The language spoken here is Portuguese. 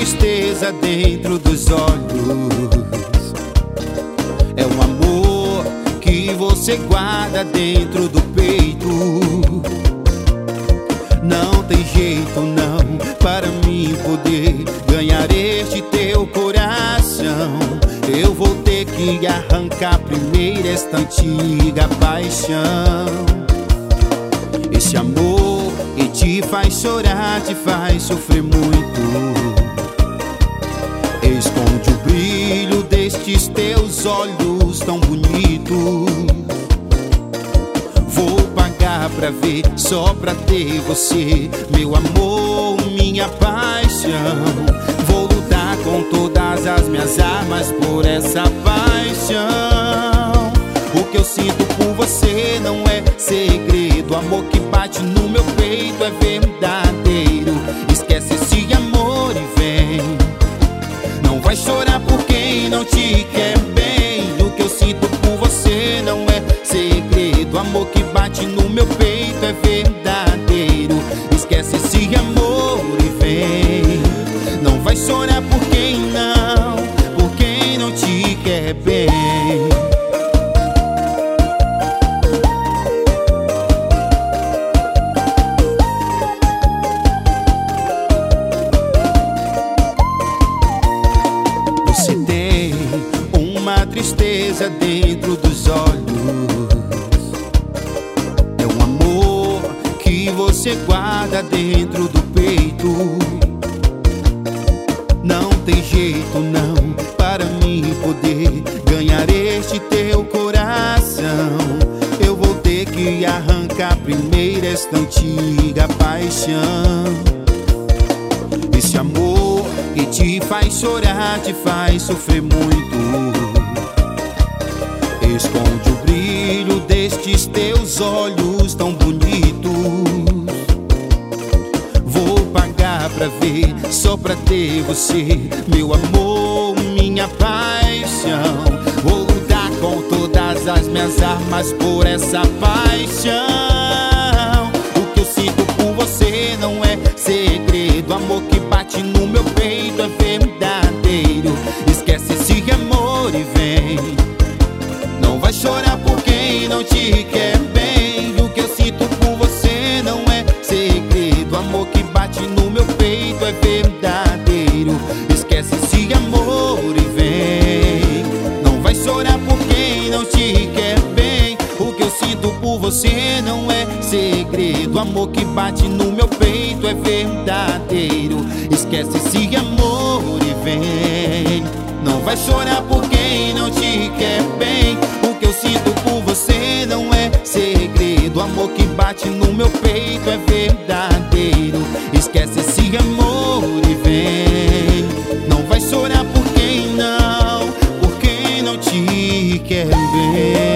tristeza dentro dos olhos. É um amor que você guarda dentro do peito. Não tem jeito não para mim poder ganhar este teu coração. Eu vou ter que arrancar primeiro esta antiga paixão. Esse amor que te faz chorar, te faz sofrer muito. Esconde o brilho destes teus olhos tão bonitos. Vou pagar pra ver, só pra ter você, meu amor, minha paixão. Vou lutar com todas as minhas armas por essa paixão. O que eu sinto por você não é segredo. O amor que bate no meu peito é verdadeiro. Esquece esse amor e vem. Não vai chorar por quem não te quer bem. O que eu sinto por você não é segredo. O amor que bate no meu peito é verdadeiro. Esquece esse amor e vem. Não vai chorar por quem não te quer bem. Você tem uma tristeza dentro dos olhos. É um amor que você guarda dentro do peito. Não tem jeito não para mim poder ganhar este teu coração. Eu vou ter que arrancar primeiro esta antiga paixão. Esse amor que te faz chorar, te faz sofrer muito. Esconde o brilho destes teus olhos tão bonitos. Vou pagar pra ver, só pra ter você, meu amor, minha paixão. Vou lutar com todas as minhas armas por essa paixão. O que eu sinto por você não é segredo. O amor que bate no meu peito é verdadeiro. Esquece esse amor e vem. Não vai chorar por quem não te quer bem. O que eu sinto por você não é segredo. O amor que bate no meu peito é verdadeiro. Esquece esse amor e vem. Não vai chorar por quem não te quer bem. O que eu sinto por você não é segredo. O amor que bate no meu peito é verdadeiro. Esquece esse amor e vem. Não vai chorar por quem não te quer bem. O que eu sinto por você não é segredo. O amor que bate no meu peito é verdadeiro. Esquece esse amor e vem. Não vai chorar por quem não te quer bem.